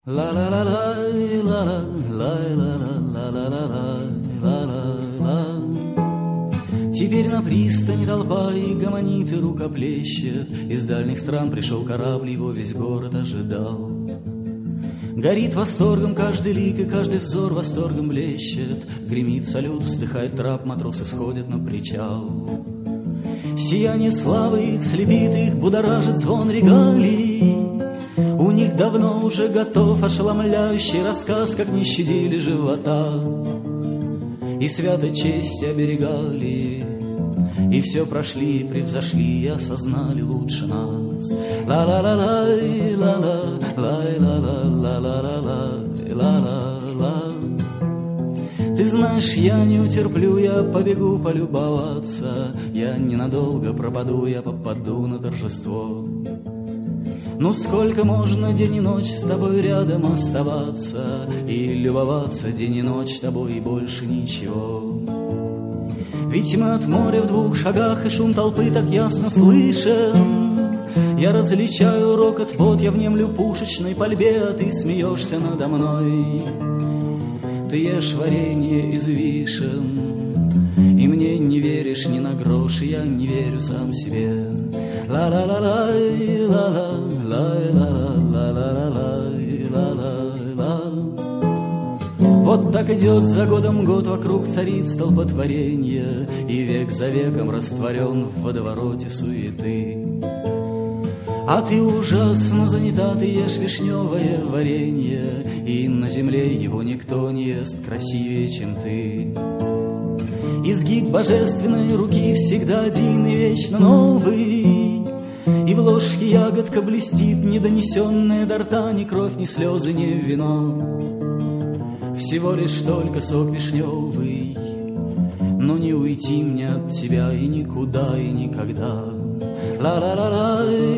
Теперь на пристани толпа и гомонит, и рукоплещет. Из дальних стран пришел корабль, его весь город ожидал. Горит восторгом каждый лик, и каждый взор восторгом блещет. Гремит салют, вздыхает трап, матросы сходят на причал. Сияние славы их слепит, их будоражит звон регалий. У них давно уже готов ошеломляющий рассказ, как не щадили живота и святой честь оберегали, и все прошли, превзошли и осознали лучше нас. Ла-ла-ла-лай, ла-ла, лай-ла-ла-ла-ла-ла-ла-ла-ла. Ты знаешь, я не утерплю, я побегу полюбоваться. Я ненадолго пропаду, я попаду на торжество. Ну сколько можно день и ночь с тобой рядом оставаться и любоваться день и ночь тобой, и больше ничего. Ведь мы от моря в 2 шагах, и шум толпы так ясно слышен. Я различаю рокот вод, я внемлю пушечной пальбе, а ты смеешься надо мной. Ты ешь варенье из вишен, и мне не веришь ни на грош, и я не верю сам себе. Ла-ла-ла-лай, ла-ла, ла-ла-ла-ла-ла-ла-ла-ла. Вот так идет за годом год, вокруг царит столпотворенье, и век за веком растворен в водовороте суеты. А ты ужасно занята, ты ешь вишневое варенье, и на земле его никто не ест красивее, чем ты. Изгиб божественной руки всегда один и вечно новый, и в ложке ягодка блестит, недонесенная до рта ни кровь, ни слезы, ни вино. Всего лишь только сок вишневый, но не уйти мне от тебя и никуда, и никогда. Ла-ла-ла-лай,